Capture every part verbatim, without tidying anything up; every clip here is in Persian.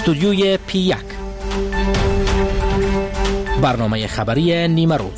استودیوی پی یک، برنامه خبری نیمه روز.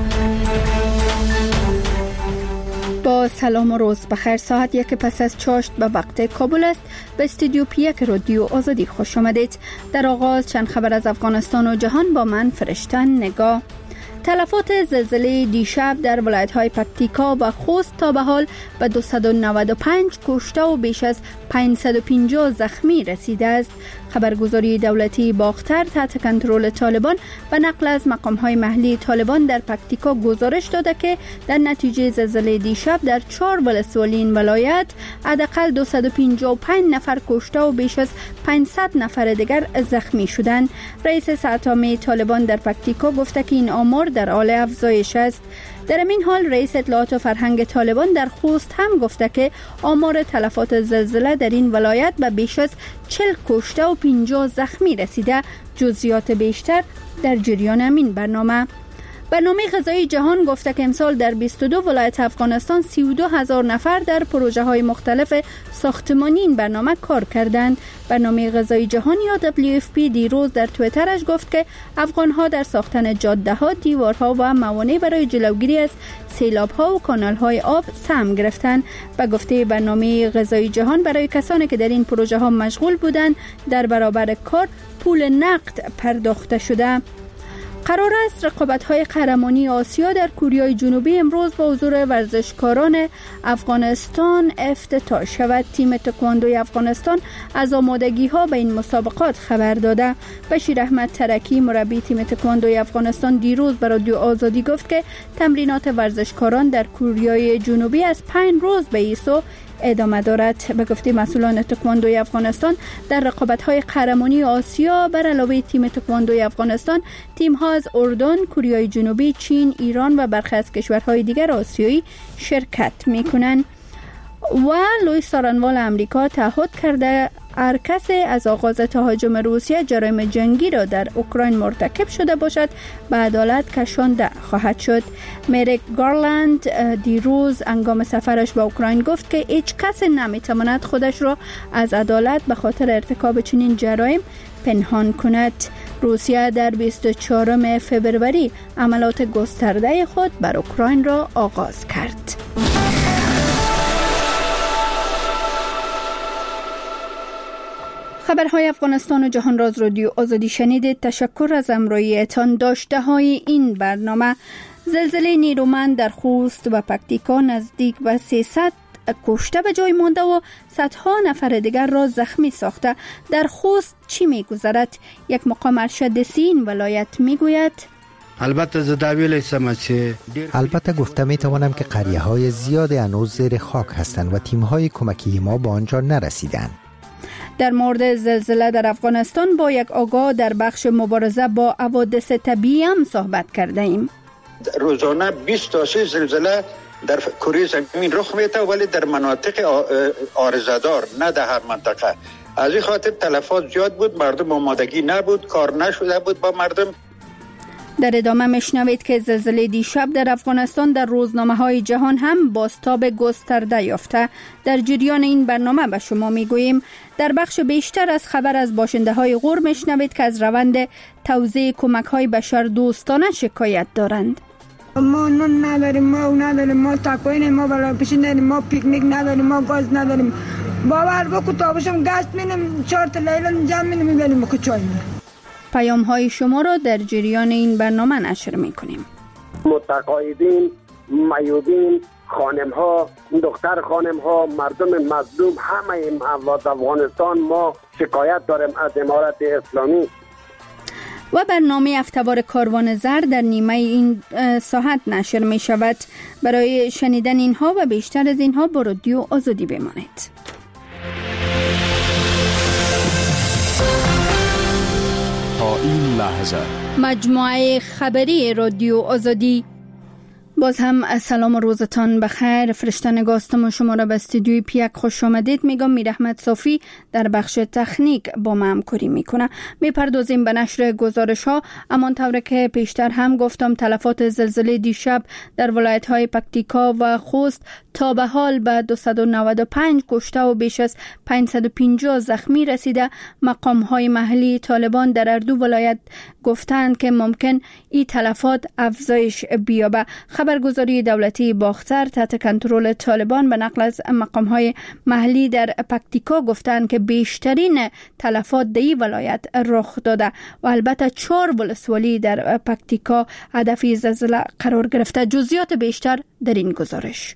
با سلام و روز بخیر. ساعت یک پس از چاشت به وقت کابل است. به استودیو پی یک رادیو آزادی خوش آمدید. در آغاز چند خبر از افغانستان و جهان با من فرشته نگاه. تلفات زلزله دیشب در ولایت‌های پکتیکا و خوست تا به حال به دویست و نود و پنج کشته و بیش از پانصد و پنجاه زخمی رسیده است. خبرگزاری دولتی باختر تحت کنترل طالبان به نقل از مقام‌های محلی طالبان در پکتیکا گزارش داده که در نتیجه زلزله دیشب در چهار ولسوالی این ولایت حداقل دویست و پنجاه و پنج نفر کشته و بیش از پانصد نفر دیگر زخمی شدند. رئیس ساتامی طالبان در پکتیکا گفته که این آمار در حال افزایش است. در این حال رئیس اطلاعات و فرهنگ طالبان در خوست هم گفته که آمار تلفات زلزله در این ولایت به بیش از چهل کشته و پنجاه زخمی رسیده. جزئیات بیشتر در جریان همین برنامه. برنامه غذایی جهان گفته که امسال در بیست و دو ولایت افغانستان سی و دو هزار نفر در پروژه های مختلف ساختمانی این برنامه کار کردند. برنامه غذایی جهان یا دبلیو اف پی دیروز در توییترش گفت که افغان ها در ساختن جاده ها، دیوارها و موانع برای جلوگیری از سیلاب ها و کانال های آب سهم گرفتند. به گفته برنامه غذایی جهان، برای کسانی که در این پروژه ها مشغول بودند در برابر کار پول نقد پرداخته شده. قرار است رقابت‌های قهرمانی آسیا در کره جنوبی امروز با حضور ورزشکاران افغانستان افتتاح شود. تیم تکواندوی افغانستان از آمادگی‌ها به این مسابقات خبر داده. بشیر احمد ترکی مربی تیم تکواندوی افغانستان دیروز به رادیو آزادی گفت که تمرینات ورزشکاران در کره جنوبی از پنج روز به ایسو ادامه دارد. به گفته مسئولان تکواندوی افغانستان، در رقابت‌های قهرمانی آسیا بر علاوه تیم تکواندوی افغانستان، تیم‌ها از اردن، کره جنوبی، چین، ایران و برخی از کشورهای دیگر آسیایی شرکت می‌کنند. و لوی سارنوال امریکا تعهد کرده هر کسی از آغاز تهاجم روسیه جرایم جنگی را در اوکراین مرتکب شده باشد به عدالت کشانده خواهد شد. مریک گارلند دیروز هنگام سفرش به اوکراین گفت که هیچ کس نمیتواند خودش را از عدالت به خاطر ارتکاب چنین جرایم پنهان کند. روسیه در بیست و چهارم فوریه عملیات گسترده خود بر اوکراین را آغاز کرد. خبرهای افغانستان و جهان راز رادیو آزادی شنیدید. تشکر از همراهیتان. داشته های این برنامه: زلزله نیرومند در خوست و پکتیکا نزدیک به سیصد کشته به جای مانده و صدها نفر دیگر را زخمی ساخته. در خوست چی می‌گذرد؟ یک مقام ارشد سین ولایت میگوید البته زداویل سمچه البته گفته می توانم که قریه های زیاد هنوز زیر خاک هستند و تیم های کمکی ما به آنجا نرسیدند. در مورد زلزله در افغانستان با یک آگاه در بخش مبارزه با حوادث طبیعی هم صحبت کرده ایم. روزانه بیست تا سی زلزله در کره زمین رخ میده، ولی در مناطق عارضه‌دار، نه در هر منطقه. از این خاطر تلفات زیاد بود، مردم آمادگی نبود، کار نشده بود با مردم. در ادامه میشنوید که زلزله دیشب در افغانستان در روزنامه‌های جهان هم بازتاب گسترده یافته. در جریان این برنامه به شما میگوییم در بخش بیشتر از خبر از باشنده‌های غور میشنوید که از روند توزیع کمک‌های بشردوستانه شکایت دارند. ما نون نداریم، ما اون نداریم، ما تاکوین، ما بالا پیشین نداریم، ما پیکنیک نداریم، ما گاز نداریم. باور بکن تابشم گشت می‌نیم، چهار تا لیلان جمع می‌نیم می‌بریم که چای می‌نیم. پیام های شما را در جریان این برنامه نشر میکنیم. متقاعدین، معیوبین، خانم ها، دختر خانم ها، مردم مظلوم، همه این اموات افغانستان ما شکایت داریم از امارت اسلامی. و برنامه افتوار کاروان زر در نیمه این ساعت نشر می شود. برای شنیدن اینها و بیشتر از اینها با رادیو آزادی بمانید. تا این لحظه مجموعه خبری رادیو آزادی. باز هم سلام و روزتان بخیر. فرشته نگاستم و شما را به استودیوی پیک خوش آمدید میگم. میر احمد صافی در بخش تکنیک با ما همکاری میکنه. میپردازیم به نشر گزارش ها. امان طوره که پیشتر هم گفتم تلفات زلزله دیشب در ولایت های پکتیکا و خوست تا به حال به دویست و نود و پنج کشته و بیش از پانصد و پنجاه زخمی رسیده. مقام های محلی طالبان در هر دو ولایت گفتند که ممکن این تلفات افزایش بیابه. خبرگزاری دولتی باختر تحت کنترل طالبان به نقل از مقام‌های محلی در پکتیکا گفتند که بیشترین تلفات در این ولایت رخ داده و البته چهار ولسوالی در پکتیکا هدف زلزله قرار گرفته. جزئیات بیشتر در این گزارش.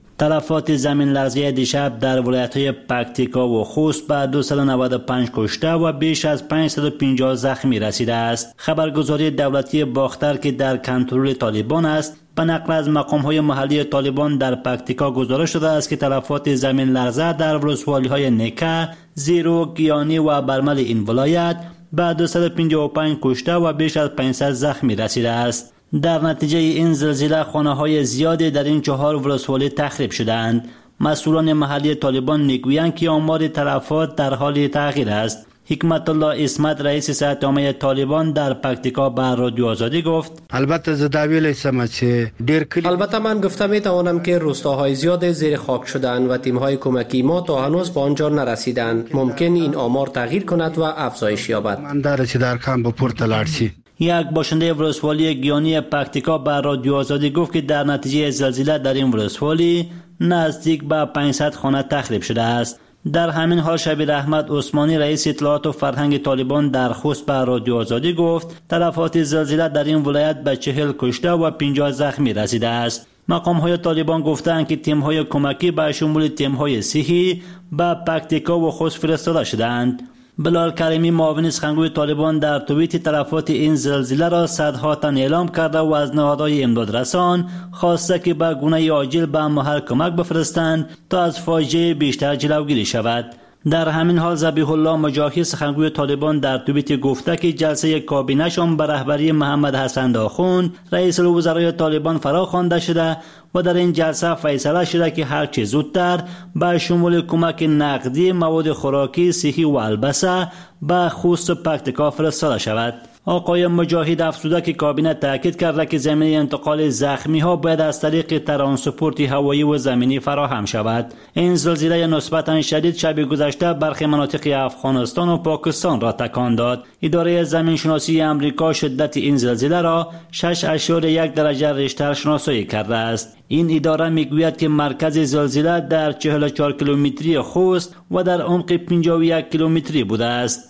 تلفات زمین لرزه دیشب در ولایت‌های پکتیکا و خوست به دویست و نود و پنج کشته و بیش از پانصد و پنجاه زخمی رسیده است. خبرگزاری دولتی باختر که در کنترل طالبان است به نقل از مقام‌های محلی طالبان در پکتیکا گزارش شده است که تلفات زمین لرزه در ولسوالی‌های نکه، زیرو، گیانی و برمل این ولایت به دویست و پنجاه و پنج کشته و بیش از پانصد زخمی رسیده است. در نتیجه این زلزله خانه‌های زیادی در این چهار ولسوالی تخریب شدند. مسئولان محلی طالبان میگویند که آمار تلفات در حال تغییر است. حکمت الله اسمت رئیس صحت عامه طالبان در پکتیکا به رادیو آزادی گفت البته زداویل سمچه دیر کلی البته من گفتم میتوانم که روستاهای زیاد زیر خاک شدند و تیم‌های کمکی ما تا هنوز به آنجا نرسیدند. ممکن این آمار تغییر کند و افزایش یابد. من داره چه در کام به پورتلارچی. یک باشنده ولسوالی گیانی پکتیکا به رادیو آزادی گفت که در نتیجه زلزله در این ولسوالی نزدیک به پانصد خانه تخریب شده است. در همین حال شبیر احمد عثمانی رئیس اطلاعات و فرهنگ طالبان در خوست به رادیو آزادی گفت تلفات زلزله در این ولایت به چهل کشته و پنجاه زخمی رسیده است. مقام‌های طالبان گفتند که تیم‌های کمکی به شمول تیم‌های صحی به پکتیکا و خوست فرستاده شدند. بلال کریمی معاون سخنگوی طالبان در توییت تلفات این زلزله را صدها تن اعلام کرده و از نهادهای امدادرسان خواسته که به گونه عاجل به محل کمک بفرستند تا از فاجعه بیشتر جلوگیری شود. در همین حال ذبیح الله مجاهد سخنگوی طالبان در توییت گفته که جلسه کابینه‌شان به رهبری محمد حسن داخون رئیس الوزرای طالبان فرا خوانده شده و در این جلسه فیصله شده که هر چه زودتر به شمول کمک نقدی، مواد خوراکی، صحی و البسه به خوست و پکتیکا فرستاده شود. آقای مجاهد افزوده که کابینه تاکید کرده که زمینه انتقال زخمی ها باید از طریق ترانسپورت هوایی و زمینی فراهم شود. این زلزله نسبتاً شدید شب گذشته برخی مناطق افغانستان و پاکستان را تکان داد. اداره زمین شناسی امریکا شدت این زلزله را شش اشاری یک درجه ریشتر شناسایی کرده است. این اداره میگوید که مرکز زلزله در چهل و چهار کیلومتری خوست و در عمق پنجاه و یک کیلومتری بوده است.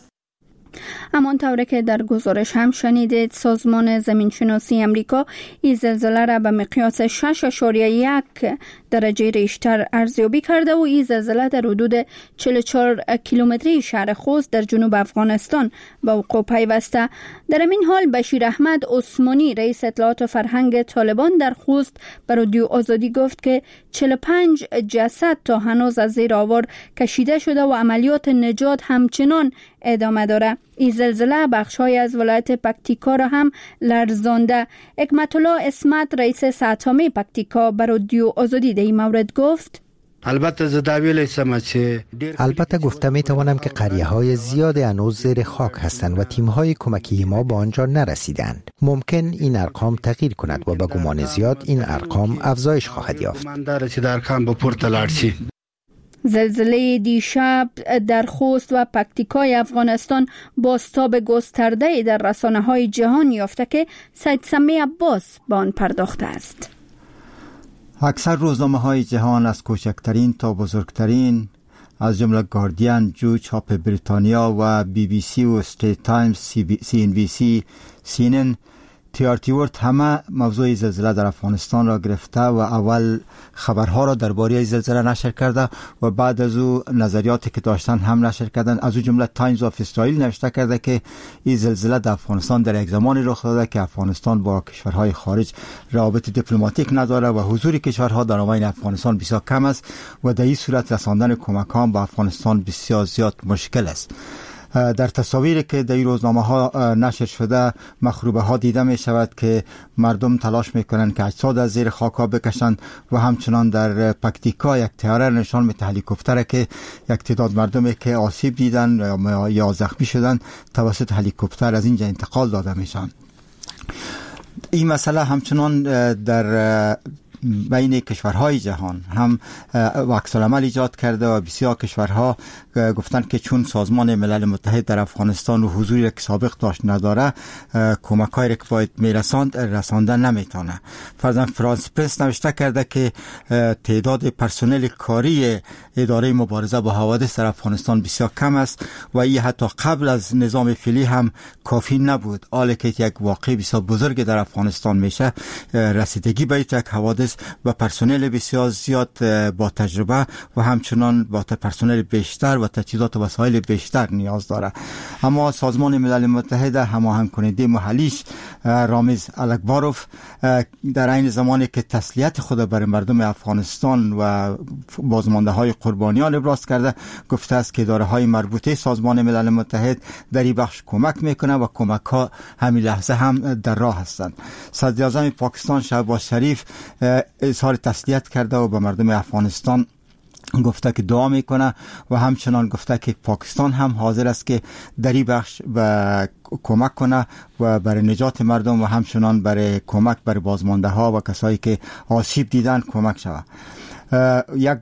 همان طوره که در گزارش هم شنیدید سازمان زمینشناسی امریکا این زلزله را به مقیاس شش اشاریه یک درجه ریشتر ارزیابی کرده و این زلزله در حدود چهل و چهار کیلومتری شهر خوست در جنوب افغانستان به وقوع پیوسته. در این حال بشیر احمد عثمانی رئیس اطلاعات و فرهنگ طالبان در خوست به رادیو آزادی گفت که چهل و پنج جسد تا هنوز از زیر آوار کشیده شده و عملیات نجات همچنان ادامه داره. این زلزله بخش‌های از ولایت پکتیکا را هم لرزانده. حکمت الله اسمت رئیس صحت عامه پکتیکا به رادیو آزادی در این مورد گفت البته زداویل سمچه البته گفته می توانم که قریه های زیاد هنوز زیر خاک هستند و تیم های کمکی ما به آنجا نرسیدند. ممکن این ارقام تغییر کند و به گمان زیاد این ارقام افزایش خواهد یافت. من داره چه در کام به پورتلارچی. زلزله دیشب در خوست و پکتیکای افغانستان بازتاب گسترده در رسانه‌های جهان یافته که سید سمی عباس به آن پرداخته است. اکثر روزنامه‌های جهان از کوچکترین تا بزرگترین از جمله گاردین، جو، چاپ بریتانیا و بی بی سی و استریت تایمز، سی ان بی سی، سی ان ان، تی آر تی ورد همه موضوع زلزله در افغانستان را گرفته و اول خبرها را درباره زلزله نشر کرده و بعد از او نظریاتی که داشتن هم نشر کردن. از او جمله تایمز آف اسرائیل نوشته کرده که این زلزله در افغانستان در یک زمانی رخ داده که افغانستان با کشورهای خارج روابط دیپلماتیک نداره و حضور کشورها در آبین افغانستان بسیار کم است و در این صورت رساندن کمک ها به افغانستان بسیار زیاد مشکل است. در تصاویری که در روزنامه ها نشر شده مخروبه ها دیده می شود که مردم تلاش می کنند که اجساد از زیر خاک ها بکشند و همچنان در پکتیکا یک تیاره نشان می ده هلیکوپتر که یک تعداد مردمی که آسیب دیدن یا زخمی شدن توسط هلیکوپتر از اینجا انتقال داده میشن. این مسئله همچنان در بین کشورهای جهان هم عکس العمل ایجاد کرده و بسیار کشورها گفتند که چون سازمان ملل متحد در افغانستان و حضوری که سابق داشت نداره کمک‌هایی که باید میرساند رسانده نمیتونه. فرضاً فرانس پرس نوشته کرده که تعداد پرسنل کاری اداره مبارزه با حوادث در افغانستان بسیار کم است و این حتی قبل از نظام فعلی هم کافی نبود. حالی که یک واقعه بسیار بزرگ در افغانستان میشه، رسیدگی به یک حوادث و پرسنل بسیار زیاد با تجربه و همچنان با پرسنل بیشتر و تجهیزات و وسایل بیشتر نیاز داره. اما سازمان ملل متحد هماهنگ کننده محلیش رامز الکباروف در این زمانی که تسلیت خود برای مردم افغانستان و بازمانده های قربانیان ابراز کرده، گفته است که اداره های مربوطه سازمان ملل متحد در این بخش کمک میکنه و کمک ها همین لحظه هم در راه هستند. صدر اعظم پاکستان شهباز شریف اظهار تسلیت کرده و به مردم افغانستان گفته که دعا میکنه و همچنان گفته که پاکستان هم حاضر است که در این بخش به کمک کنه و برای نجات مردم و همچنان برای کمک برای بازمانده ها و کسایی که آسیب دیدن کمک شود. یک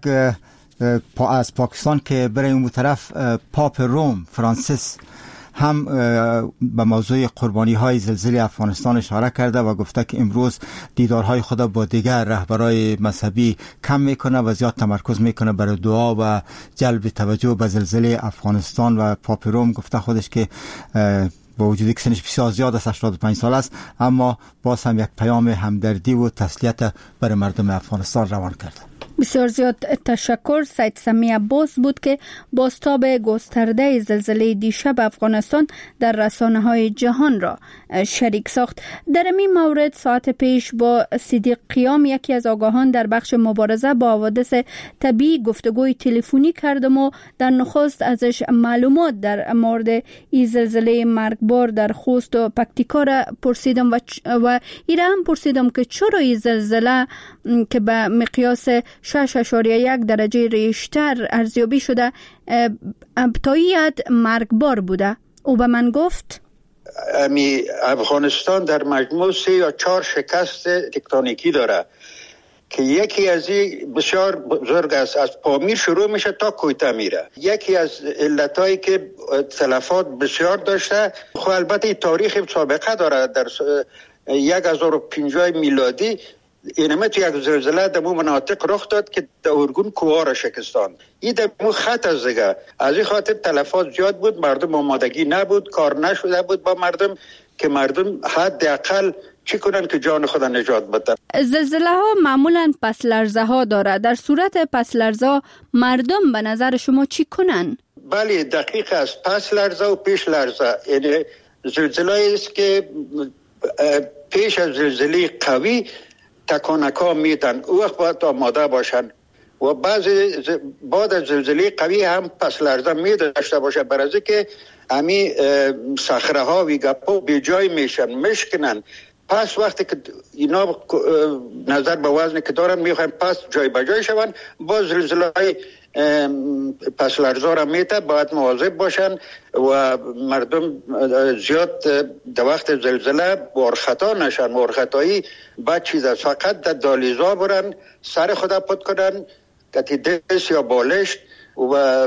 از پاکستان که برای اون طرف پاپ روم فرانسیس هم به موضوع قربانی های زلزله افغانستان اشاره کرده و گفته که امروز دیدارهای خود با دیگر رهبرای مذهبی کم میکنه و زیاد تمرکز میکنه برای دعا و جلب توجه به زلزله افغانستان. و پاپ روم گفته خودش که با وجودی که سنش بسیار زیاد است، هشتاد و پنج سال است، اما باز هم یک پیام همدردی و تسلیت برای مردم افغانستان روان کرده. بسیار زیاد تشکر. سید سمی عباس بود که بازتاب گسترده زلزله دیشب افغانستان در رسانه‌های جهان را شریک ساخت. در این مورد ساعت پیش با صدیق قیام، یکی از آگاهان در بخش مبارزه با حوادث طبیعی، گفتگوی تلفنی کردم و در نخست ازش معلومات در مورد این زلزله مرگبار در خوست و پکتیکا را پرسیدم و و ایره هم پرسیدم که چرا این زلزله که به مقیاس شش اشاریه یک درجه ریشتر ارزیابی شده ابتداییت مرگبار بوده. او به من گفت امی افغانستان در مجموع سه یا چهار شکست تکتونیکی داره که یکی از این بسیار بزرگ است، از پامیر شروع میشه تا کویته میره. یکی از علتایی که تلفات بسیار داشته، خب البته تاریخ سابقه داره. در یک هزار و پنجاه میلادی اینمه تو یک زلزله در مو مناطق رخ داد که در ارگون کوها را شکستان. این در مو خط از دیگه، از این خاطر تلفات زیاد بود، مردم آمادگی نبود، کار نشده بود با مردم که مردم حداقل چی کنن که جان خود نجات بدن. زلزله ها معمولا پس لرزه ها داره. در صورت پس لرزه مردم به نظر شما چی کنن؟ بله دقیق است. پس لرزه و پیش لرزه، یعنی زلزله است که پیش از زلزله قوی تکانکا میتن، او وقت باید آماده باشن و بعضی بعد از زلزله قوی هم پس لرزه می داشته باشه، برای که همی صخره ها و گپا به جای میشن، مشکنن. پس وقتی که اینا نظر به وزن که دارن میخوان پس جای به جای شون، باز زلزله های پس لرزه را میته، باید مواظب باشن و مردم زیاد در وقت زلزله وارخطا نشن. وارخطایی بعد چیز است، فقط در دالیزا برن، سر خدا پد کنن، کتی دست یا بالشت و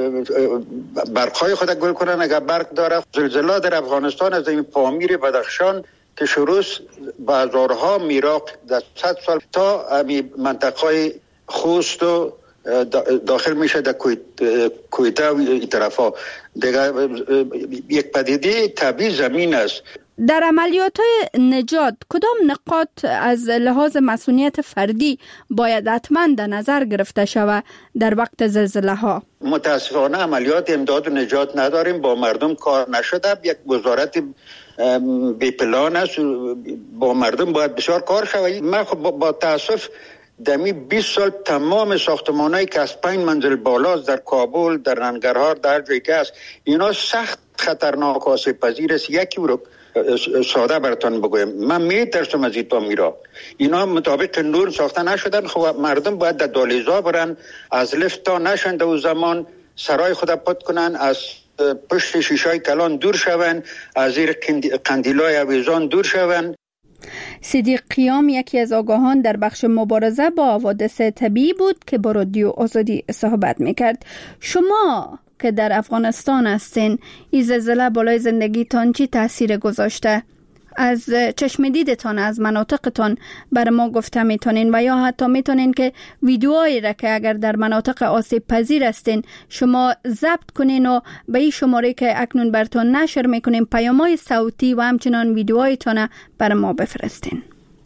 برقهای خود گل کنن اگر برق داره. زلزله در افغانستان از این پامیر بدخشان که شروع به هزارها میراق در صد سال تا امی منطقه خوست و داخل میشه در کویته و این طرف ها دیگه یک پدیده طبیعی زمین است. در عملیات نجات کدام نقاط از لحاظ مسئولیت فردی باید حتما در نظر گرفته شود در وقت زلزله ها؟ متاسفانه عملیات امداد و نجات نداریم، با مردم کار نشده. یک وزارت بی پلان است، با مردم باید بسیار کار شود. من خب با تاسف دمی بیست سال تمام ساختمانایی که از پنج منزل بالاست در کابل، در ننگرهار، در جایی که است، اینا سخت خطرناک آسیب پذیر است. یکی رو ساده براتون بگویم، من میترسم از ایتا میرا. اینا مطابق نور ساخته نشدن. خب مردم باید در دالیزا برن، از لفت تا نشند و زمان سرای خود پد کنن، از پشت شیشای کلان دور شون، از زیر قندیلای اویزان دور شون. صدیق قیام یکی از آگاهان در بخش مبارزه با حوادث طبیعی بود که با رادیو آزادی صحبت میکرد. شما که در افغانستان هستین، این زلزله بالای زندگیتان چی تاثیر گذاشته؟ از چشم دیدتان، از مناطقتان بر ما گفته میتونین و یا حتی میتونین که ویدیوهایی را که اگر در مناطق آسیب پذیر هستین شما ضبط کنین و به این شماره که اکنون براتون نشر میکنین پیام‌های صوتی و همچنان ویدیوهایتان بر ما بفرستین.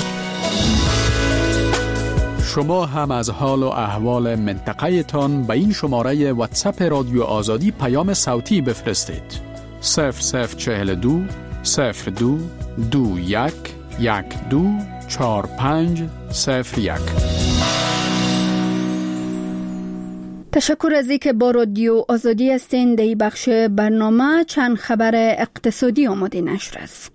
شما هم از حال و احوال منطقه تان به این شماره واتساپ رادیو آزادی پیام صوتی بفرستید. صفر صفر چهل دو صفر دو دو یک یک دو چار پنج صفر یک. تشکر از اینکه با رادیو آزادی هستین. در این بخش برنامه چند خبر اقتصادی آماده نشر است.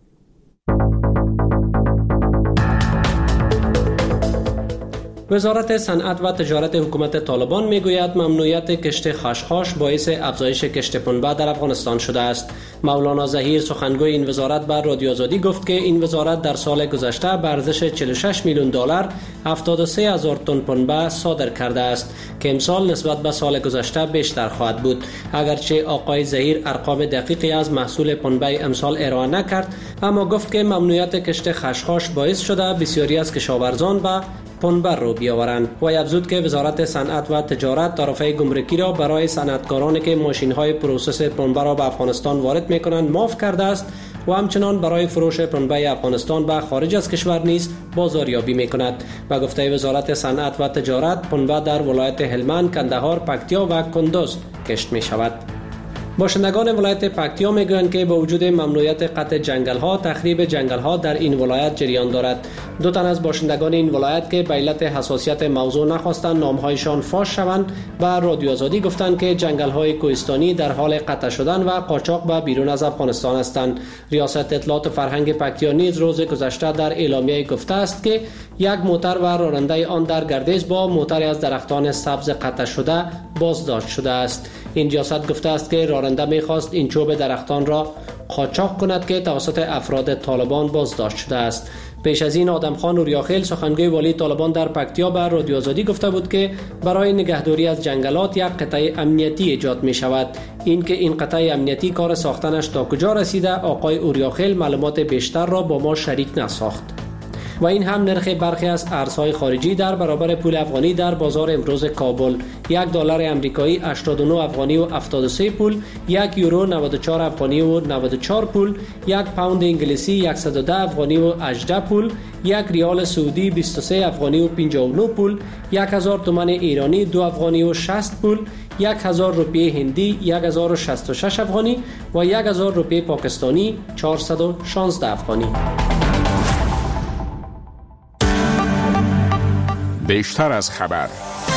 وزارت صنعت و تجارت حکومت طالبان میگوید ممنوعیت کشت خشخاش باعث افزایش کشت پنبه در افغانستان شده است. مولانا ظهیر سخنگوی این وزارت بر رادیو آزادی گفت که این وزارت در سال گذشته به ارزش چهل و شش میلیون دلار هفتاد و سه هزار تن پنبه صادر کرده است که امسال نسبت به سال گذشته بیشتر خواهد بود. اگرچه آقای ظهیر ارقام دقیقی از محصول پنبه امسال ارائه نکرد، اما گفت که ممنوعیت کشت خشخاش باعث شده بسیاری از کشاورزان به پنبه رو بیاورند و افزود که وزارت صنعت و تجارت طرفه گمرکی را برای صنعتکارانی که ماشین‌های پروسس پنبه را به افغانستان وارد می‌کنند معاف کرده است و همچنان برای فروش پنبه افغانستان به خارج از کشور نیز بازاریابی می‌کند. و گفته وزارت صنعت و تجارت پنبه در ولایت هلمند، کندهار، پکتیا و کندوز کشت می‌شود. باشندگان ولایت پکتیا میگویند که با وجود ممنوعیت قطع جنگل‌ها، تخریب جنگل‌ها در این ولایت جریان دارد. دو تن از باشندگان این ولایت که به علت حساسیت موضوع نخواستند نام‌هایشان فاش شوند و رادیو آزادی گفتند که جنگل‌های کوهستانی در حال قطع شدن و قاچاق به بیرون از افغانستان هستند. ریاست اطلاعات و فرهنگ پکتیا نیز روز گذشته در اعلامیه گفته است که یک موتر و راننده آن در گردش با موتری از درختان سبز قطع شده بازداشت شده است. این ریاست گفته است که راننده می‌خواست این چوب درختان را قاچاق کند که توسط افراد طالبان بازداشت شده است. پیش از این آدمخان اوریاخیل سخنگوی والی طالبان در پکتیا به رادیو آزادی گفته بود که برای نگهداری از جنگلات یک قطعه امنیتی ایجاد می شود. این که این قطعه امنیتی کار ساختنش تا کجا رسیده، آقای اوریاخیل معلومات بیشتر را با ما شریک نساخت. و این هم نرخ برخی از ارزهای خارجی در برابر پول افغانی در بازار امروز کابل: یک دلار امریکایی هشتاد و نه افغانی و هفتاد و سه پول، یک یورو نود و چهار افغانی و نود و چهار پول، یک پوند انگلیسی صد و ده افغانی و هجده پول، یک ریال سعودی بیست و سه افغانی و پنجاه و نه پول، یک هزار تومان ایرانی دو افغانی و شصت پول، یک هزار روپیه هندی یک هزار و شصت و شش افغانی و یک هزار روپیه پاکستانی چهارصد و شانزده افغانی. بیشتر از خبر.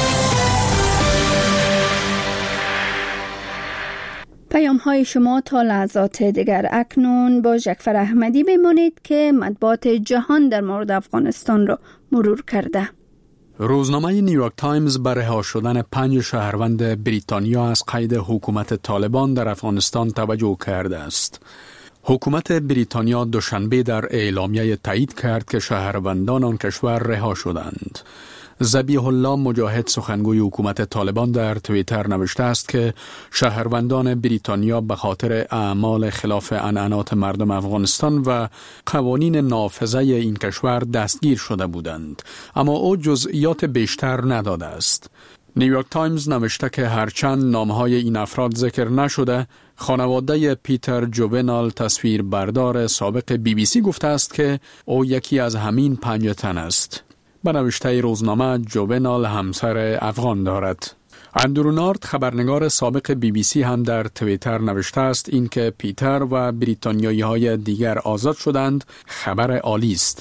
پیام های شما تا لحظات دیگر. اکنون با جعفر احمدی بمانید که مطبوعات جهان در مورد افغانستان را مرور کرده. روزنامه نیویورک تایمز بر رها شدن پنج شهروند بریتانیا از قید حکومت طالبان در افغانستان توجه کرده است. حکومت بریتانیا دوشنبه در اعلامیه تایید کرد که شهروندان آن کشور رها شدند. ذبیح الله مجاهد سخنگوی حکومت طالبان در توییتر نوشته است که شهروندان بریتانیا به خاطر اعمال خلاف عنعنات مردم افغانستان و قوانین نافذه این کشور دستگیر شده بودند، اما او جزئیات بیشتر نداده است. نیویورک تایمز نوشته که هرچند نامهای این افراد ذکر نشده، خانواده پیتر جوونال تصویربردار سابق بی بی سی گفته است که او یکی از همین پنج تن است. به نوشته روزنامه جوونال همسر افغان دارد. اندرو نارت خبرنگار سابق بی بی سی هم در توییتر نوشته است اینکه پیتر و بریتانیایی های دیگر آزاد شدند خبر عالی است.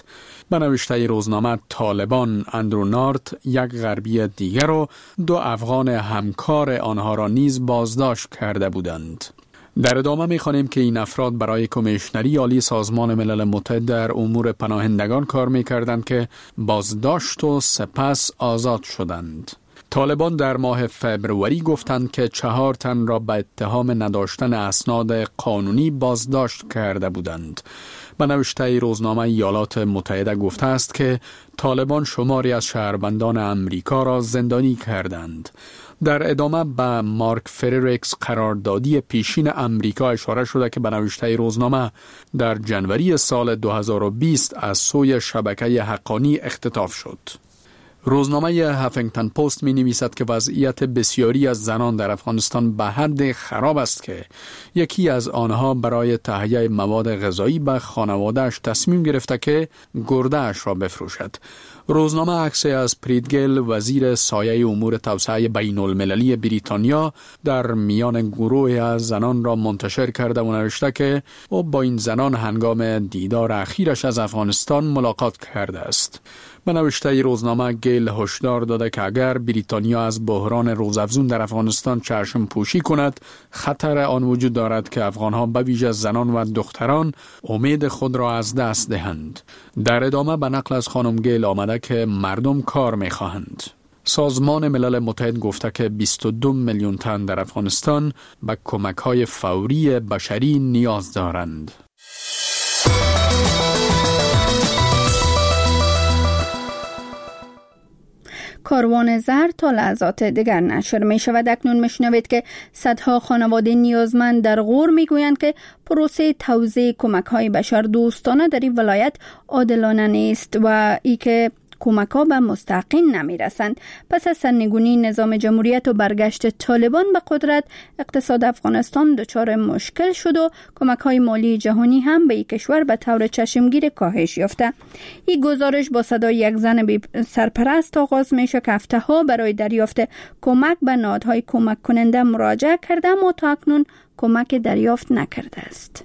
به نوشته روزنامه طالبان اندرو نارت یک غربی دیگر و دو افغان همکار آنها را نیز بازداشت کرده بودند. در ادامه می‌خوانیم که این افراد برای کمیشنری عالی سازمان ملل متحد در امور پناهندگان کار می‌کردند که بازداشت و سپس آزاد شدند. طالبان در ماه فبروری گفتند که چهار تن را به اتهام نداشتن اسناد قانونی بازداشت کرده بودند. به نوشته روزنامه ایالات متحده گفته است که طالبان شماری از شهروندان امریکا را زندانی کردند. در ادامه به مارک فریرکس قراردادی پیشین امریکا اشاره شده که به نوشته روزنامه در جنوری سال دو هزار و بیست از سوی شبکه حقانی اختطاف شد. روزنامه هافینگتن پست می نویسد که وضعیت بسیاری از زنان در افغانستان به حد خراب است که یکی از آنها برای تهیه مواد غذایی به خانواده‌اش تصمیم گرفته که گرده‌اش را بفروشد. روزنامه عکسی از پریدگل وزیر سایه امور توسعه بین المللی بریتانیا در میان گروه از زنان را منتشر کرده و نوشته که او با این زنان هنگام دیدار اخیرش از افغانستان ملاقات کرده است. به نوشته روزنامه گیل هشدار داده که اگر بریتانیا از بحران روزافزون در افغانستان چشم پوشی کند، خطر آن وجود دارد که افغانها به ویژه زنان و دختران امید خود را از دست دهند. در ادامه به نقل از خانم گیل آمده که مردم کار می‌خواهند. سازمان ملل متحد گفته که بیست و دو میلیون تن در افغانستان به کمک‌های فوری بشری نیاز دارند. کاروان زر تا لحظات دیگر نشر می شود. اکنون می شنوید که صدها خانواده نیازمند در غور می گویند که پروسه توزیع کمک های بشر دوستانه در این ولایت عادلانه نیست و ای که کمک ها به مستحقین نمی رسند. پس از سرنگونی نظام جمهوریت و برگشت طالبان به قدرت، اقتصاد افغانستان دچار مشکل شد و کمک های مالی جهانی هم به این کشور به طور چشمگیر کاهش یافته. این گزارش با صدای یک زن بی سرپرست آغاز می شود که هفته ها برای دریافت کمک به نهادهای کمک کننده مراجعه کرده اما تا اکنون کمک دریافت نکرده است.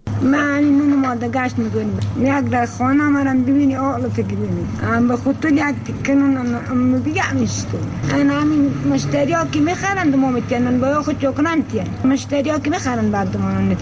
من اینو ماده گشت میکنیم یک در خانه مرم ببینی آلو فکر ببینی ام به خود تو یک کنون بگم ایستو انا همین مشتری ها که میخرند ما میتینن باید خود چکنن تین مشتری ها که میخرند بعد ما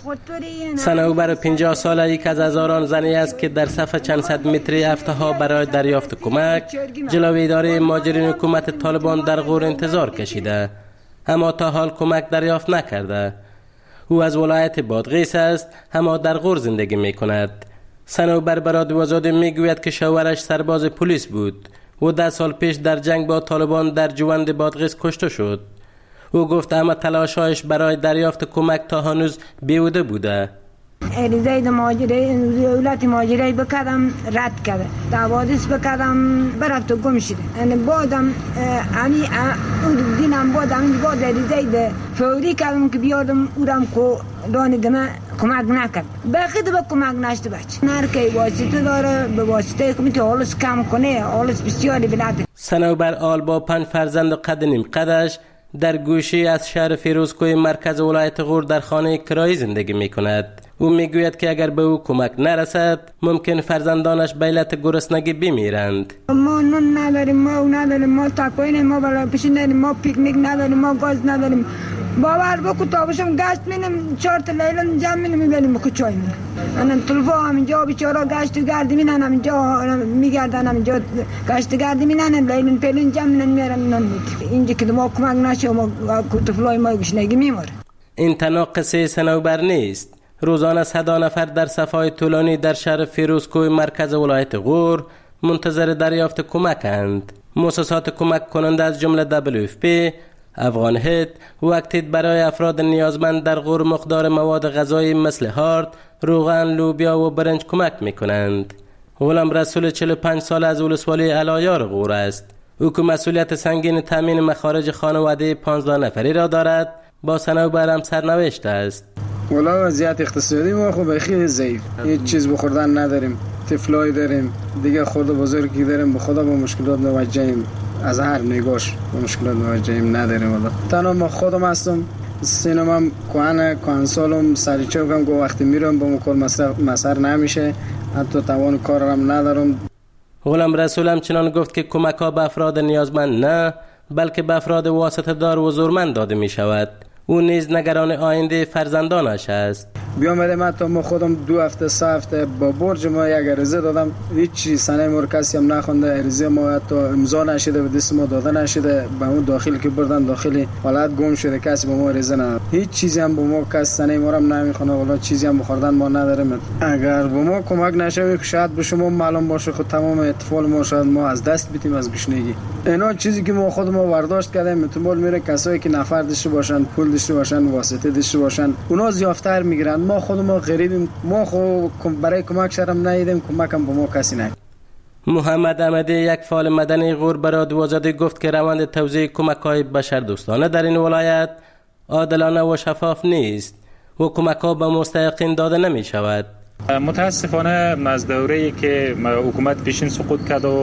صنوبر پنجاه ساله یک از هزاران زنی است که در صف چند صد متری هفته ها برای دریافت کمک جلوی اداره مهاجرین حکومت طالبان در غور انتظار کشیده، اما تا حال کمک دریافت نکرده. او از ولایت بادغیس است، اما در غور زندگی می کند. صنوبر به رادیو آزادی می گوید که شوهرش سرباز پلیس بود و ده سال پیش در جنگ با طالبان در جوند بادغیس کشته شد. او گفت اما تلاش‌هایش برای دریافت کمک تا هنوز بیهوده بوده. عریضه مهاجرت دولت مهاجرت بکردم رد کرده، دعوادش بکردم برات گم شده. یعنی بعدم امی دینم بعدم بعد عریضه فوری کردم که بیادم اورم کو دانی دم کمک نکرد. باقی دو کمک نشده بچه. نرکی واسطه داره به واسطه که میتونه حالش کم کنه، حالش بسیاری بلده. صنوبر آل با پنج فرزند و قد نیم قدش در گوشی از شهر فیروزکوی مرکز ولایت غور در خانه کرایی زندگی می کند. او می گوید که اگر به او کمک نرسد ممکن فرزندانش به علت گرسنگی بمیرند. ما نون نداریم، ما نداریم، ما تاکوین، ما بالا پیشین نداریم، ما پیکنیک نداریم، ما گاز نداریم. باور بکو تا باشم گشت مینم چهار تا لیلان جمع مینم میبریم بکو چای مینم. انا طلبا همینجا بیچارا گشت و گردی مینن همینجا میگردن همینجا گشت گردی مینن لیلان پیلان جمع مینن میارن مینن اینجا که ما کمک نشه ما طفلای ما گشنگی میماره. این تنها قصه صنوبر نیست. روزانه صد نفر در صفای طولانی در شهر فیروزکوی مرکز ولایت غور منتظر دریافت کمکند. مؤسسات کمک کننده از جمله دبلیو اف پی، افغان هید و اکتید برای افراد نیازمند در غور مقدار مواد غذایی مثل هارد، روغن، لوبیا و برنج کمک میکنند. غلام رسول چهل و پنج سال از ولسوالی علایار غور است. او که مسئولیت سنگین تامین مخارج خانواده پانزده نفری را دارد، با صنوبر هم سرنوشت است. والا وضعیت اقتصادی ما خب خیلی ضعیف، هیچ چیز بخوردن نداریم، طفلای داریم، دیگه خود بزرگی داریم، به خدا با مشکلات مواجهیم، از هر نگاش با مشکلات مواجهیم نداریم. والا تنها ما خودم هستم، سینمام کوانه کانسولم سریچوکم که وقتی میرم با مکل مصر نمیشه، حتی توان کارم ندارم. غلام رسول هم چنان گفت که کمک ها به افراد نیازمند نه بلکه به افراد واسطه دار و زورمند داده می شود. او نیز نگران آینده فرزندانش است. بیامده من تا ما خودم دو هفته سه هفته با برج ما یک عریضه دادم، هیچ چیز سنه ما کسی هم نخونده، عریضه ما حتی امضا نشده، به دست ما داده نشده، به اون داخلی که بردن داخلی حالت گم شده، کسی به ما عریضه نداد، هیچ چیزی هم به ما کسی سنه ما هم نمیخونه، والا چیزی هم بخوردن ما نداریم. اگر به ما کمک نشه شاید به شما معلوم باشه خود تمام اطفال ما شاید ما از دست بدیم از گشنگی. اینا چیزی که ما خود ما برداشت کردیم احتمال میره کسایی که نفر داشته باشن، پول داشته باشن، واسطه داشته باشن، اونا زیافتر میگیرن. ما خود ما غریبیم، ما خود برای کمک شرم ندیدیم، کمک هم به ما کسی نکرد. محمد احمدی یک فعال مدنی غور برای دوازده گفت که روند توزیع کمک‌های بشردوستانه در این ولایت عادلانه و شفاف نیست و کمک‌ها به مستحقین داده نمی شود. متاسفانه از دوره‌ای که حکومت پیشین سقوط کرد و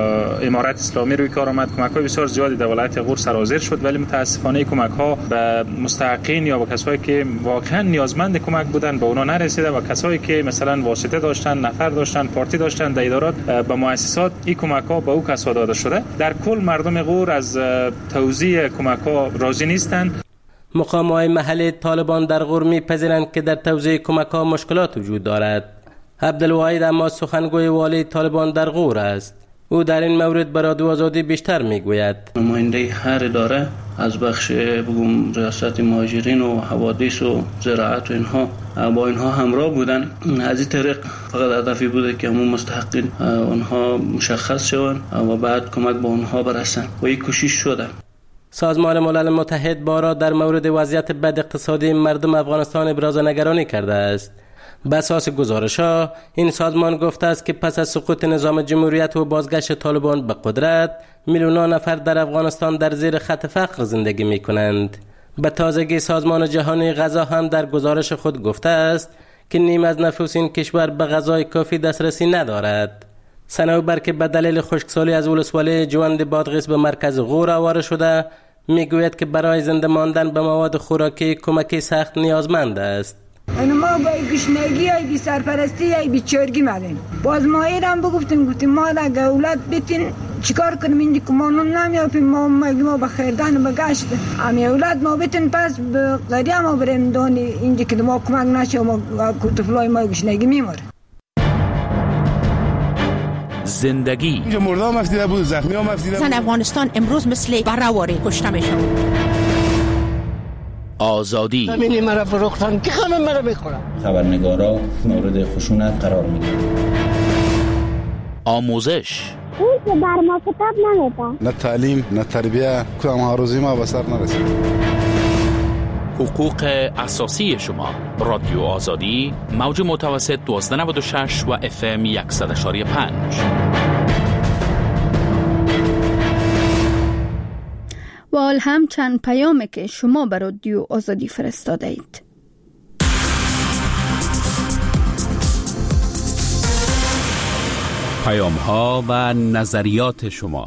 امارت اسلامی روی کار آمد، کمک‌های بسیار زیادی در ولایت غور سرازیر شد، ولی متاسفانه کمک‌ها به مستحقین یا به کسایی که واقعا نیازمند کمک بودن به اونا نرسیده و کسایی که مثلا واسطه داشتن، نفر داشتن، پارتی داشتن در ادارات، به مؤسسات این کمک‌ها به او کسا داده شده. در کل مردم غور از توزیع کمک‌ها راضی نیستند. مقام‌های محلی طالبان در غور می‌پذیرند که در توزیع کمک‌ها مشکلات وجود دارد. عبدالواحد اما سخنگوی والی طالبان در غور است. او در این مورد برای رادیو آزادی بیشتر میگوید. نماینده هر اداره از بخش بگم ریاست مهاجرین و حوادث و زراعت و اینها با اینها همراه بودن. از این طریق فقط هدفی بوده که همون مستحقین اونها مشخص شوند و بعد کمک به اونها برسن و این کوشش شده. سازمان ملل متحد بارها در مورد وضعیت بد اقتصادی مردم افغانستان ابراز نگرانی کرده است. به اساس گزارش‌ها این سازمان گفته است که پس از سقوط نظام جمهوریت و بازگشت طالبان به قدرت، میلیون‌ها نفر در افغانستان در زیر خط فقر زندگی می‌کنند. به تازگی سازمان جهانی غذا هم در گزارش خود گفته است که نیم از نفوس این کشور به غذای کافی دسترسی ندارد. صنوبر که به دلیل خشکسالی از ولسوالی جوند بادغیس به مرکز غور آواره شده، میگوید که برای زنده ماندن به مواد خوراکی کمکی سخت نیازمند است. ما با گشنگی ای بی سرپرستی ای بی چرگی مدین. باز ما ایران بگفتیم گفتیم ما اگه اولاد بتین چیکار کنیم، این که ما نمیافیم، ما ما به خیردان بگشت امی اولاد ما بتین پس به قریه ما بریم دانی اینجا که ما کمک نشه ما طفلای ما گشنگی میموره. زندگی اینجا مرده هم افتیده بود، زخمی هم افتیده بود. زن افغانستان امروز مثل براواری کشته میشن. آزادی همینی مرا فروختن که همه مرا بخورن. خبرنگارا مورد خشونت قرار میگیرن. آموزش اون که بر ما کتاب نمیده. نه تعلیم نه تربیه، کدام ها روزی ما به سر نرسید. حقوق اساسی شما. رادیو آزادی موج متوسط دوازده نود و شش و اف ام صد و پنج. و حال هم چند پیامی که شما بر رادیو آزادی فرستاده اید. پیام ها و نظریات شما.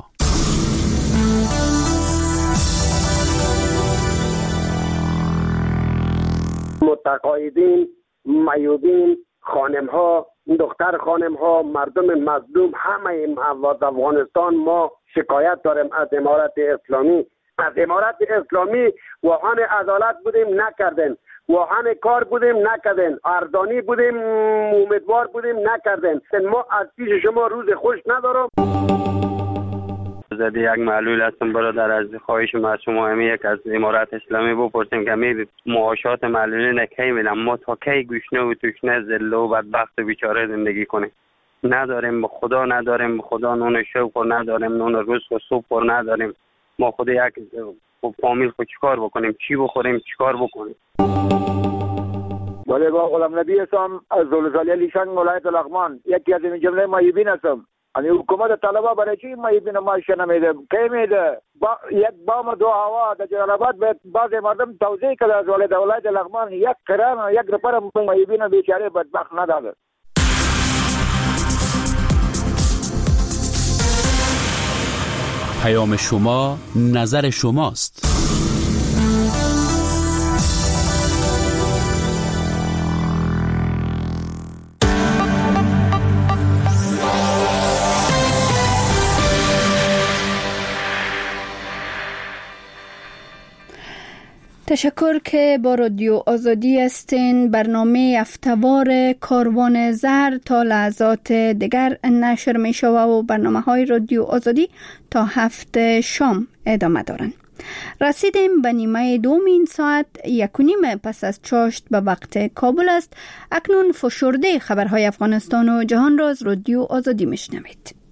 متقاعدین، میوبین، خانم ها، دختر خانم ها، مردم مظلوم، همه از افغانستان ما شکایت داریم از امارت اسلامی. از امارت اسلامی واهان عدالت بودیم نکردن، واهان کار بودیم نکردن، ارزانی بودیم امیدوار بودیم نکردن. ما از پیش شما روز خوش ندارم. زدی یک معلول هستم برادر، از خواهش ما از شما همه یک از امارت اسلامی بپرسیم که می معاشات معلولین کی میدن، ما تا کی گوشنه و توشنه ذله و بدبخت و بیچاره زندگی کنیم؟ نداریم به خدا، نداریم به خدا نون شوق و نداریم نون رزق و سوپ و نداریم. ما خود یک فامیل خود چیکار بکنیم؟ چی بخوریم؟ چیکار بکنیم؟ بله با غلام نبی هستم از زلزله لیشان ولایت لغمان، یکی از این جمله مایبین هستم. یعنی حکومت طالبا برای چی مایبین ماشه نمیده؟ کی میده؟ با یک بام دو هوا در جلال آباد به بعض مردم توزیع کرده از ولایت لغمان، یک کران یک نفر مایبین بیچاره بدبخت نداده. پیام شما نظر شماست. تشکر که با رادیو آزادی هستین. برنامه هفته‌وار کاروان زر تا لحظات دیگر نشر می شود و برنامه های رادیو آزادی تا هفت شام ادامه دارند. رسیدیم به نیمه دوم این ساعت، یک و نیم پس از چاشت به وقت کابل است. اکنون فشرده خبرهای افغانستان و جهان را از رادیو آزادی میشنوید.